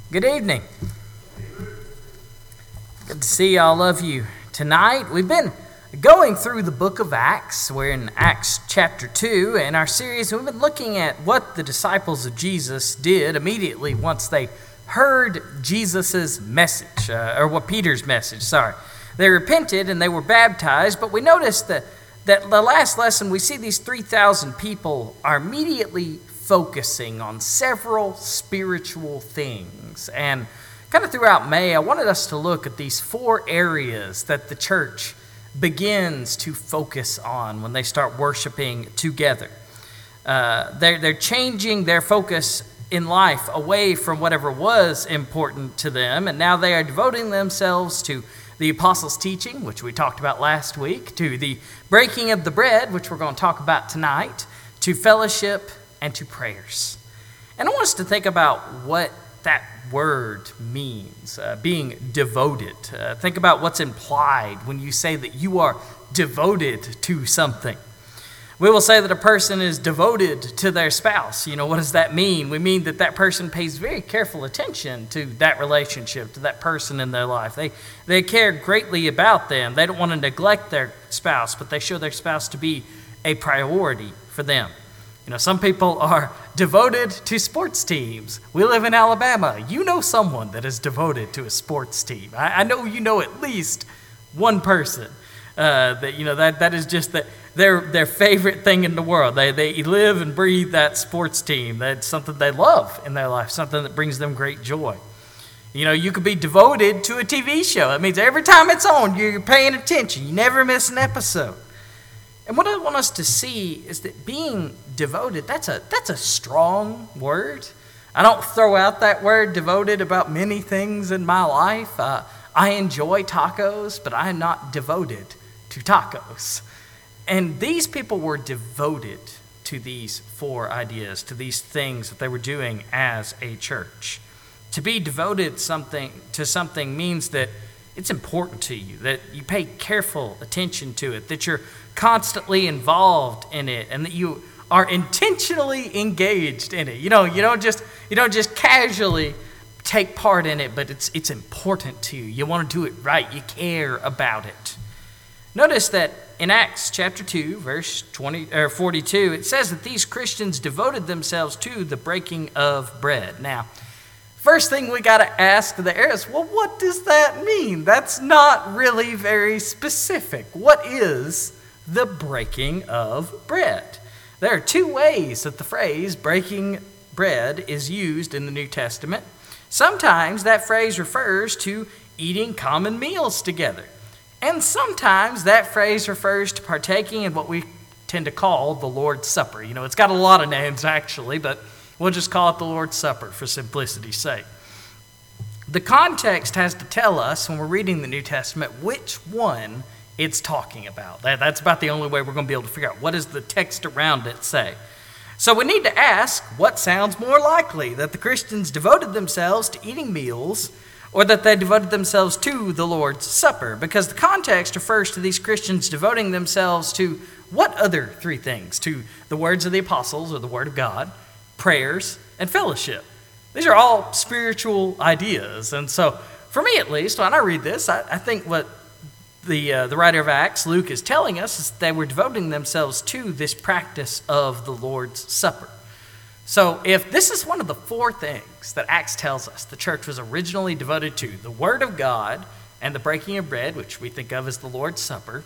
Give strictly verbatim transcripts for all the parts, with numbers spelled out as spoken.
Good evening. Good to see all of you tonight. We've been going through the book of Acts. We're in Acts chapter two in our series. We've been looking at what the disciples of Jesus did immediately once they heard Jesus' message, uh, or what Peter's message, sorry. They repented and they were baptized, but we noticed that, that the last lesson, we see these three thousand people are immediately focusing on several spiritual things. And kind of throughout May, I wanted us to look at these four areas that the church begins to focus on when they start worshiping together. Uh, they're, they're changing their focus in life away from whatever was important to them, and now they are devoting themselves to the apostles' teaching, which we talked about last week, to the breaking of the bread, which we're going to talk about tonight, to fellowship, and to prayers. And I want us to think about what that word means, uh, being devoted. Uh, think about what's implied when you say that you are devoted to something. We will say that a person is devoted to their spouse. You know, what does that mean? We mean that that person pays very careful attention to that relationship, to that person in their life. They, they care greatly about them. They don't want to neglect their spouse, but they show their spouse to be a priority for them. You know, some people are devoted to sports teams. We live in Alabama. You know someone that is devoted to a sports team. I, I know you know at least one person uh, that, you know, that, that is just the, their their favorite thing in the world. They, they live and breathe that sports team. That's something they love in their life, something that brings them great joy. You know, you could be devoted to a T V show. It means every time it's on, you're paying attention. You never miss an episode. And what I want us to see is that being devoted, that's a that's a strong word. I don't throw out that word devoted about many things in my life. Uh, I enjoy tacos, but I am not devoted to tacos. And these people were devoted to these four ideas, to these things that they were doing as a church. To be devoted something to something means that it's important to you, that you pay careful attention to it, that you're constantly involved in it, and that you are intentionally engaged in it. You know, you don't just you don't just casually take part in it, but it's it's important to you. You want to do it right. You care about it. Notice that in Acts chapter two, verse twenty or forty-two, it says that these Christians devoted themselves to the breaking of bread. Now, first thing we got to ask there is, well, what does that mean? That's not really very specific. What is the breaking of bread? There are two ways that the phrase breaking bread is used in the New Testament. Sometimes that phrase refers to eating common meals together. And sometimes that phrase refers to partaking in what we tend to call the Lord's Supper. You know, it's got a lot of names actually, but we'll just call it the Lord's Supper for simplicity's sake. The context has to tell us when we're reading the New Testament which one it's talking about. That, that's about the only way we're going to be able to figure out what does the text around it say. So we need to ask what sounds more likely, that the Christians devoted themselves to eating meals or that they devoted themselves to the Lord's Supper, because the context refers to these Christians devoting themselves to what other three things? To the words of the apostles or the Word of God, prayers, and fellowship. These are all spiritual ideas. And so for me at least, when I read this, I, I think what The, uh, the writer of Acts, Luke, is telling us is they were devoting themselves to this practice of the Lord's Supper. So if this is one of the four things that Acts tells us the church was originally devoted to, the Word of God and the breaking of bread, which we think of as the Lord's Supper,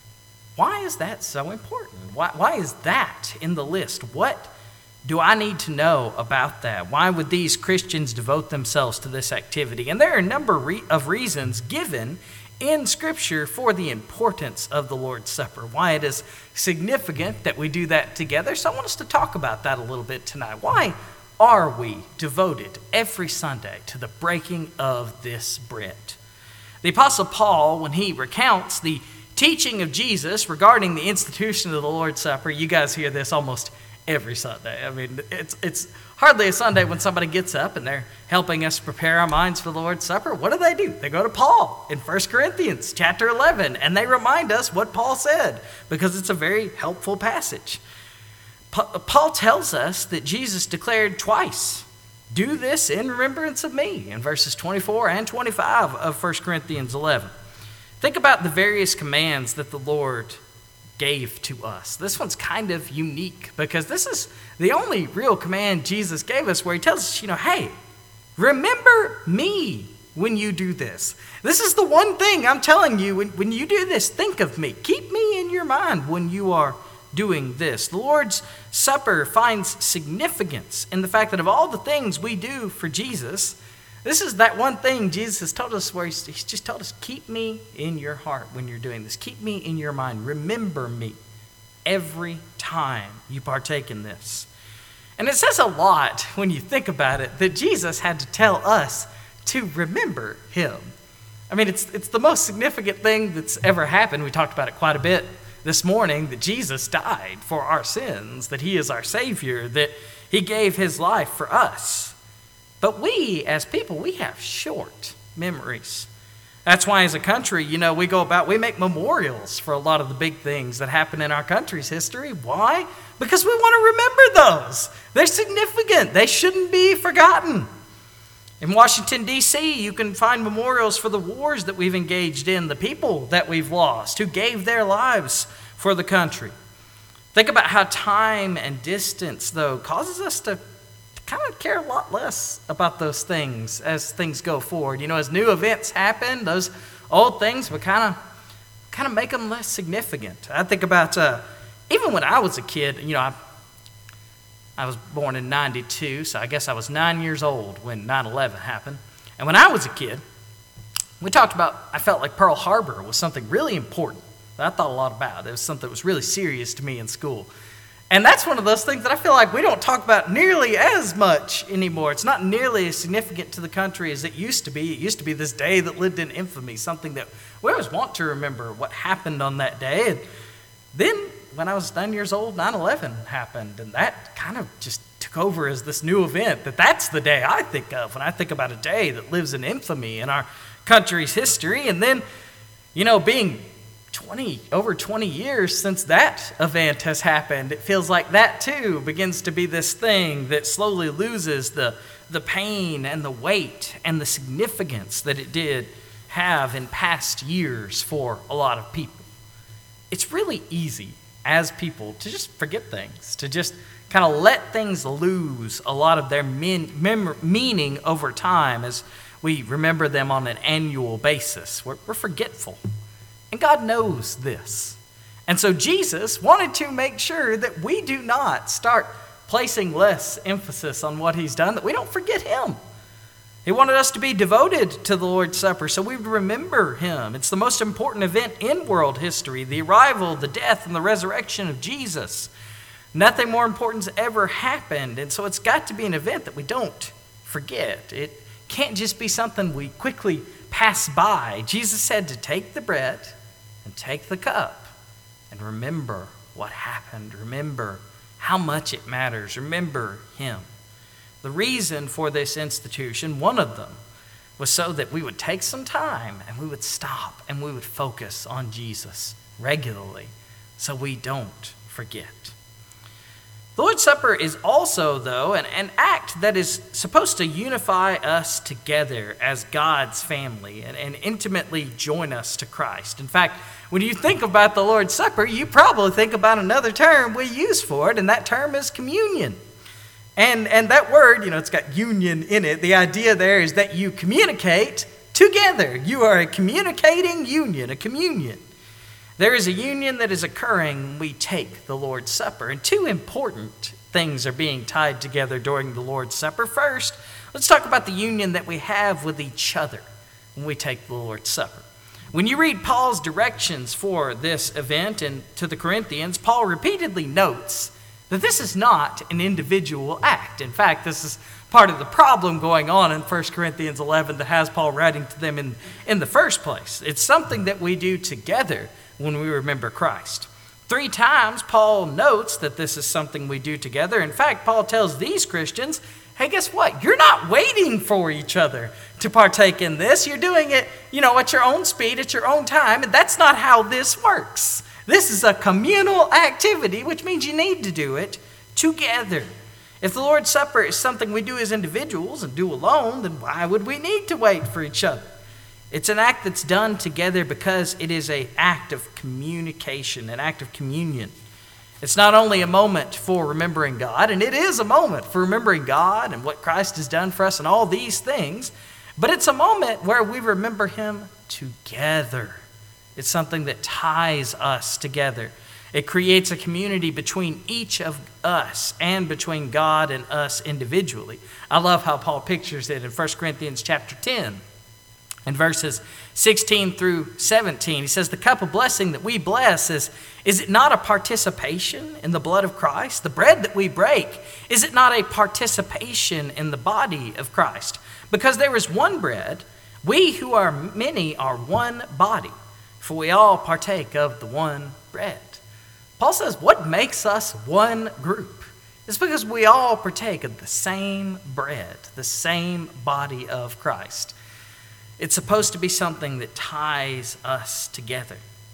why is that so important? Why, why is that in the list? What do I need to know about that? Why would these Christians devote themselves to this activity? And there are a number of reasons given in Scripture for the importance of the Lord's Supper, why it is significant that we do that together. So I want us to talk about that a little bit tonight. Why are we devoted every Sunday to the breaking of this bread? The Apostle Paul, when he recounts the teaching of Jesus regarding the institution of the Lord's Supper, you guys hear this almost every Sunday. I mean, it's it's hardly a Sunday when somebody gets up and they're helping us prepare our minds for the Lord's Supper. What do they do? They go to Paul in First Corinthians chapter eleven, and they remind us what Paul said because it's a very helpful passage. Pa- Paul tells us that Jesus declared twice Do this in remembrance of me, in verses twenty-four and twenty-five of First Corinthians eleven. Think about the various commands that the Lord gave to us. This one's kind of unique because this is the only real command Jesus gave us where he tells us, you know, hey, remember me when you do this. This is the one thing I'm telling you. When, when you do this, think of me. Keep me in your mind when you are doing this. The Lord's Supper finds significance in the fact that of all the things we do for Jesus, this is that one thing Jesus has told us where he's, he's just told us, keep me in your heart when you're doing this. Keep me in your mind. Remember me every time you partake in this. And it says a lot when you think about it that Jesus had to tell us to remember him. I mean, it's it's the most significant thing that's ever happened. We talked about it quite a bit this morning, that Jesus died for our sins, that he is our Savior, that he gave his life for us. But we, as people, we have short memories. That's why as a country, you know, we go about, we make memorials for a lot of the big things that happen in our country's history. Why? Because we want to remember those. They're significant. They shouldn't be forgotten. In Washington, D C, you can find memorials for the wars that we've engaged in, the people that we've lost, who gave their lives for the country. Think about how time and distance, though, causes us to kind of care a lot less about those things as things go forward. You know, as new events happen, those old things, we kind of kind of make them less significant. I think about, uh, even when I was a kid, you know, I I was born in ninety-two, so I guess I was nine years old when nine eleven happened. And when I was a kid, we talked about, I felt like Pearl Harbor was something really important that I thought a lot about. It was something that was really serious to me in school. And that's one of those things that I feel like we don't talk about nearly as much anymore. It's not nearly as significant to the country as it used to be. It used to be this day that lived in infamy, something that we always want to remember what happened on that day. And then when I was nine years old, nine eleven happened, and that kind of just took over as this new event, that that's the day I think of when I think about a day that lives in infamy in our country's history. And then, you know, being twenty, over twenty years since that event has happened, it feels like that too begins to be this thing that slowly loses the, the pain and the weight and the significance that it did have in past years for a lot of people. It's really easy as people to just forget things, to just kind of let things lose a lot of their min, mem, meaning over time as we remember them on an annual basis. We're, we're forgetful. And God knows this. And so Jesus wanted to make sure that we do not start placing less emphasis on what he's done, that we don't forget him. He wanted us to be devoted to the Lord's Supper so we would remember him. It's the most important event in world history, the arrival, the death, and the resurrection of Jesus. Nothing more important has ever happened, and so it's got to be an event that we don't forget. It can't just be something we quickly pass by. Jesus said to take the bread and take the cup and remember what happened. Remember how much it matters. Remember him. The reason for this institution, one of them, was so that we would take some time and we would stop and we would focus on Jesus regularly so we don't forget. The Lord's Supper is also, though, an, an act that is supposed to unify us together as God's family and, and intimately join us to Christ. In fact, when you think about the Lord's Supper, you probably think about another term we use for it, and that term is communion. And and that word, you know, it's got union in it. The idea there is that you communicate together. You are a communicating union, a communion. There is a union that is occurring when we take the Lord's Supper. And two important things are being tied together during the Lord's Supper. First, let's talk about the union that we have with each other when we take the Lord's Supper. When you read Paul's directions for this event and to the Corinthians, Paul repeatedly notes that this is not an individual act. In fact, this is part of the problem going on in First Corinthians eleven that has Paul writing to them in, in the first place. It's something that we do together when we remember Christ. Three times, Paul notes that this is something we do together. In fact, Paul tells these Christians, hey, guess what? You're not waiting for each other to partake in this. You're doing it, you know, at your own speed, at your own time, and that's not how this works. This is a communal activity, which means you need to do it together. If the Lord's Supper is something we do as individuals and do alone, then why would we need to wait for each other? It's an act that's done together because it is an act of communication, an act of communion. It's not only a moment for remembering God, and it is a moment for remembering God and what Christ has done for us and all these things, but it's a moment where we remember him together. It's something that ties us together. It creates a community between each of us and between God and us individually. I love how Paul pictures it in First Corinthians chapter ten. In verses sixteen through seventeen, he says, the cup of blessing that we bless, is, is it not a participation in the blood of Christ? The bread that we break, is it not a participation in the body of Christ? Because there is one bread, we who are many are one body, for we all partake of the one bread. Paul says, what makes us one group? It's because we all partake of the same bread, the same body of Christ. It's supposed to be something that ties us together.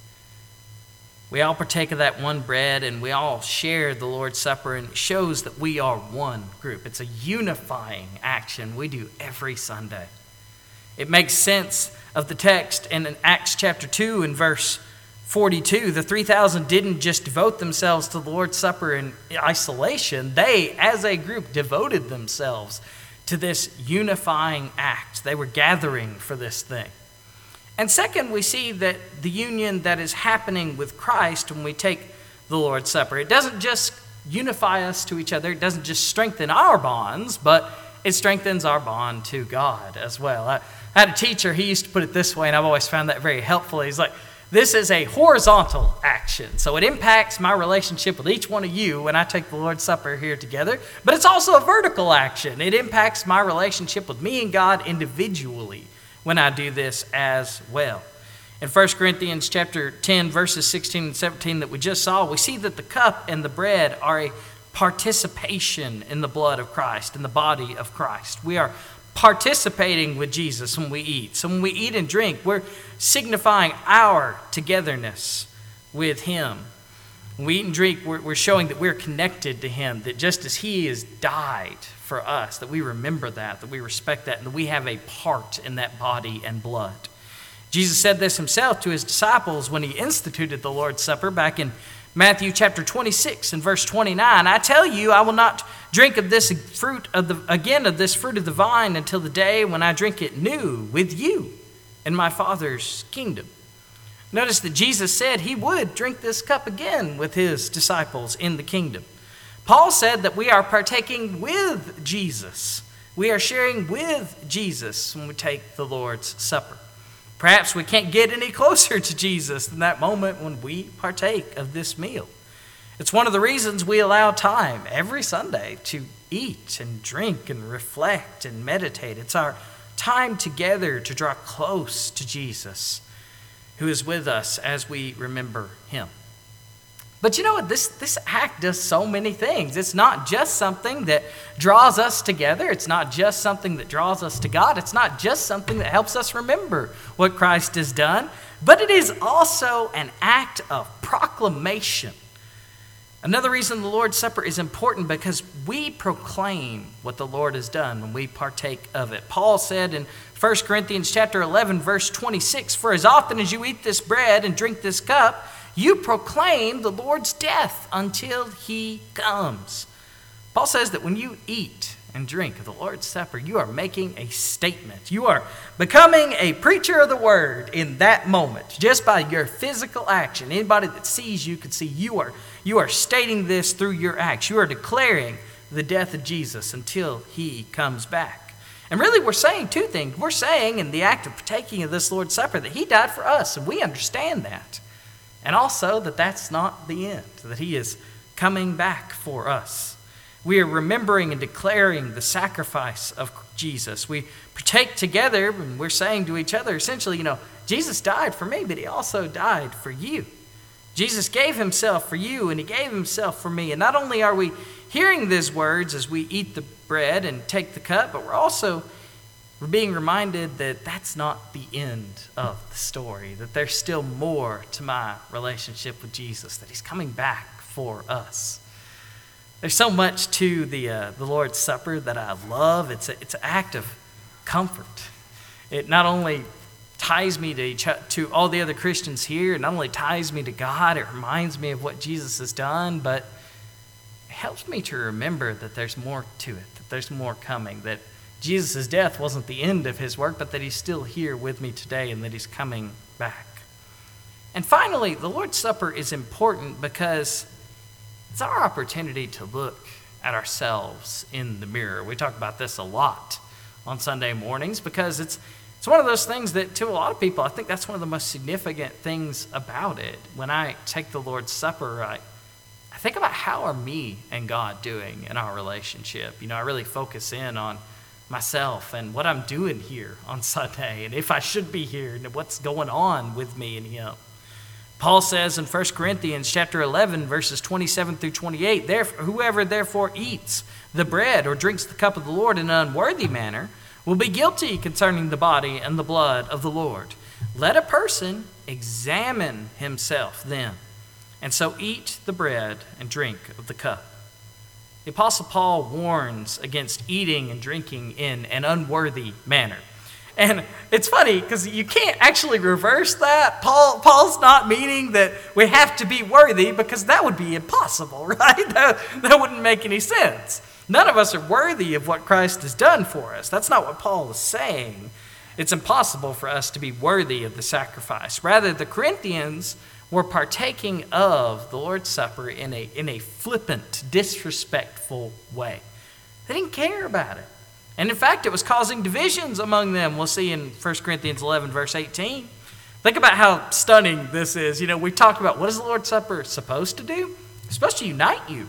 We all partake of that one bread, and we all share the Lord's Supper, and it shows that we are one group. It's a unifying action we do every Sunday. It makes sense of the text in Acts chapter two and verse forty-two. The three thousand didn't just devote themselves to the Lord's Supper in isolation. They, as a group, devoted themselves to this unifying act. They were gathering for this thing. And second, we see that the union that is happening with Christ when we take the Lord's Supper, it doesn't just unify us to each other, it doesn't just strengthen our bonds, but it strengthens our bond to God as well. I, I had a teacher, he used to put it this way, and I've always found that very helpful. He's like, this is a horizontal action. So it impacts my relationship with each one of you when I take the Lord's Supper here together. But it's also a vertical action. It impacts my relationship with me and God individually when I do this as well. In First Corinthians chapter ten, verses sixteen and seventeen that we just saw, we see that the cup and the bread are a participation in the blood of Christ, in the body of Christ. We are participating with Jesus when we eat. So when we eat and drink, we're signifying our togetherness with him. When we eat and drink, we're, we're showing that we're connected to him, that just as he has died for us, that we remember that, that we respect that, and that we have a part in that body and blood. Jesus said this himself to his disciples when he instituted the Lord's Supper back in Matthew chapter twenty-six and verse twenty-nine. I tell you, I will not drink of this fruit of the again of this fruit of the vine until the day when I drink it new with you in my Father's kingdom. Notice that Jesus said he would drink this cup again with his disciples in the kingdom. Paul said that we are partaking with Jesus. We are sharing with Jesus when we take the Lord's Supper. Perhaps we can't get any closer to Jesus than that moment when we partake of this meal. It's one of the reasons we allow time every Sunday to eat and drink and reflect and meditate. It's our time together to draw close to Jesus, who is with us as we remember him. But you know what? This, this act does so many things. It's not just something that draws us together. It's not just something that draws us to God. It's not just something that helps us remember what Christ has done. But it is also an act of proclamation. Another reason the Lord's Supper is important because we proclaim what the Lord has done when we partake of it. Paul said in First Corinthians chapter eleven, verse twenty-six, for as often as you eat this bread and drink this cup, you proclaim the Lord's death until he comes. Paul says that when you eat and drink of the Lord's Supper, you are making a statement. You are becoming a preacher of the word in that moment, just by your physical action. Anybody that sees you can see you are, you are stating this through your acts. You are declaring the death of Jesus until he comes back. And really, we're saying two things. We're saying in the act of partaking of this Lord's Supper that he died for us, and we understand that. And also that that's not the end, that he is coming back for us. We are remembering and declaring the sacrifice of Jesus. We partake together and we're saying to each other, essentially, you know, Jesus died for me, but he also died for you. Jesus gave himself for you and he gave himself for me. And not only are we hearing these words as we eat the bread and take the cup, but we're also We're being reminded that that's not the end of the story, that there's still more to my relationship with Jesus, that he's coming back for us. There's so much to the uh, the Lord's Supper that I love. It's a, it's an act of comfort. It not only ties me to each, to all the other Christians here, it not only ties me to God, it reminds me of what Jesus has done, but it helps me to remember that there's more to it, that there's more coming, that Jesus' death wasn't the end of his work, but that he's still here with me today and that he's coming back. And finally, the Lord's Supper is important because it's our opportunity to look at ourselves in the mirror. We talk about this a lot on Sunday mornings because it's it's one of those things that to a lot of people, I think that's one of the most significant things about it. When I take the Lord's Supper, I, I think about how are me and God doing in our relationship. You know, I really focus in on myself and what I'm doing here on Sunday and if I should be here and what's going on with me and him. Paul says in First Corinthians chapter eleven, verses twenty-seven through twenty-eight, therefore, whoever therefore eats the bread or drinks the cup of the Lord in an unworthy manner will be guilty concerning the body and the blood of the Lord. Let a person examine himself then, and so eat the bread and drink of the cup. The Apostle Paul warns against eating and drinking in an unworthy manner. And it's funny because you can't actually reverse that. Paul Paul's not meaning that we have to be worthy because that would be impossible, right? That, that wouldn't make any sense. None of us are worthy of what Christ has done for us. That's not what Paul is saying. It's impossible for us to be worthy of the sacrifice. Rather, the Corinthians were partaking of the Lord's Supper in a, in a flippant, disrespectful way. They didn't care about it. And in fact, it was causing divisions among them. We'll see in First Corinthians eleven, verse eighteen. Think about how stunning this is. You know, we talked about what is the Lord's Supper supposed to do? It's supposed to unite you.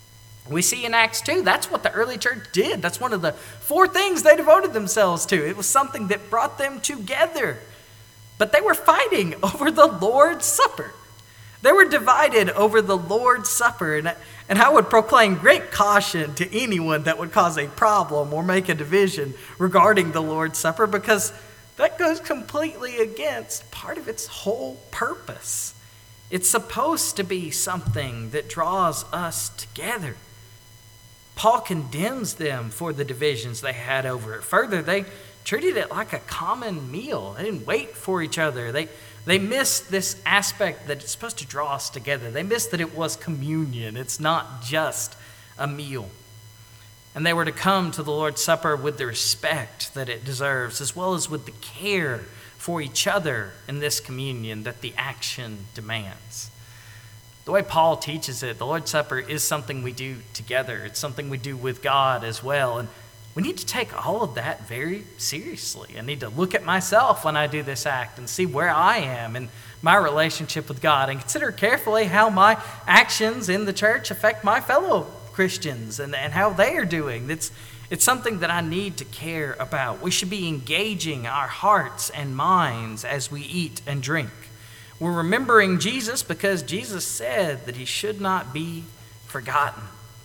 We see in Acts two, that's what the early church did. That's one of the four things they devoted themselves to. It was something that brought them together. But they were fighting over the Lord's Supper. They were divided over the Lord's Supper. And, and I would proclaim great caution to anyone that would cause a problem or make a division regarding the Lord's Supper, because that goes completely against part of its whole purpose. It's supposed to be something that draws us together. Paul condemns them for the divisions they had over it. Further, they treated it like a common meal. They didn't wait for each other. They They missed this aspect that it's supposed to draw us together. They missed that it was communion. It's not just a meal. And they were to come to the Lord's Supper with the respect that it deserves, as well as with the care for each other in this communion that the action demands. The way Paul teaches it, the Lord's Supper is something we do together. It's something we do with God as well. And we need to take all of that very seriously. I need to look at myself when I do this act and see where I am in my relationship with God, and consider carefully how my actions in the church affect my fellow Christians and, and how they are doing. It's, it's something that I need to care about. We should be engaging our hearts and minds as we eat and drink. We're remembering Jesus because Jesus said that he should not be forgotten.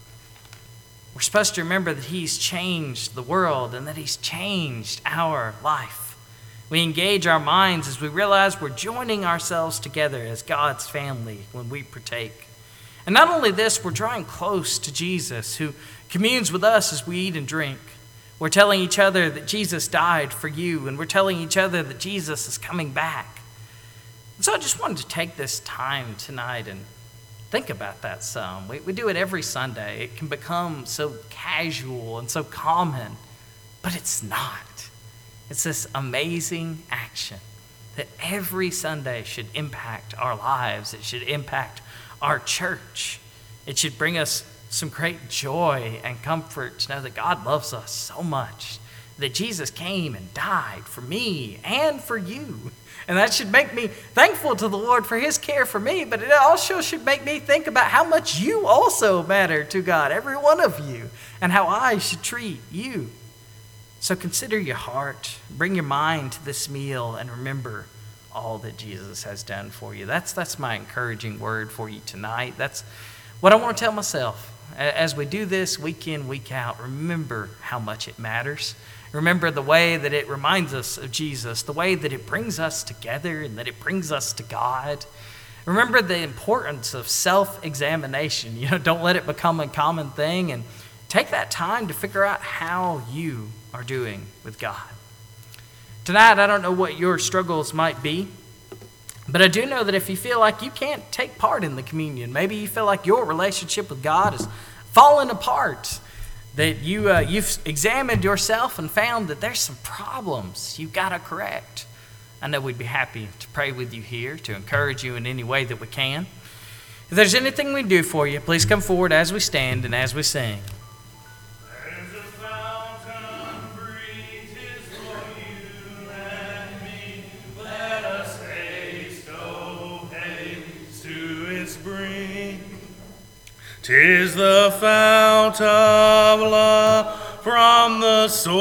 We're supposed to remember that he's changed the world and that he's changed our life. We engage our minds as we realize we're joining ourselves together as God's family when we partake. And not only this, we're drawing close to Jesus, who communes with us as we eat and drink. We're telling each other that Jesus died for you, and we're telling each other that Jesus is coming back. And so I just wanted to take this time tonight and think about that some. We, we do it every Sunday. It can become so casual and so common, but it's not. It's this amazing action that every Sunday should impact our lives. It should impact our church. It should bring us some great joy and comfort to know that God loves us so much, that Jesus came and died for me and for you. And that should make me thankful to the Lord for his care for me, but it also should make me think about how much you also matter to God, every one of you, and how I should treat you. So consider your heart, bring your mind to this meal, and remember all that Jesus has done for you. That's, that's my encouraging word for you tonight. That's what I want to tell myself. As we do this week in, week out, remember how much it matters. Remember the way that it reminds us of Jesus, the way that it brings us together and that it brings us to God. Remember the importance of self-examination. You know, don't let it become a common thing, and take that time to figure out how you are doing with God. Tonight, I don't know what your struggles might be, but I do know that if you feel like you can't take part in the communion, maybe you feel like your relationship with God is falling apart, that you, uh, you've examined yourself and found that there's some problems you've got to correct, I know we'd be happy to pray with you here, to encourage you in any way that we can. If there's anything we do for you, please come forward as we stand and as we sing. There's a fountain free, 'tis for you and me. Let us haste, oh haste to its brink. 'Tis the fount of love from the source.